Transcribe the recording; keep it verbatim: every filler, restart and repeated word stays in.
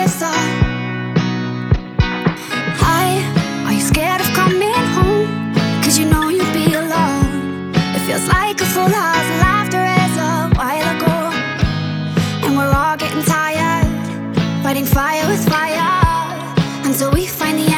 closer. Hi, are you scared of coming home? Cause you know you'd be alone. It feels like a full house, laughter is a while ago. And we're all getting tired, fighting fire with fire, until we find the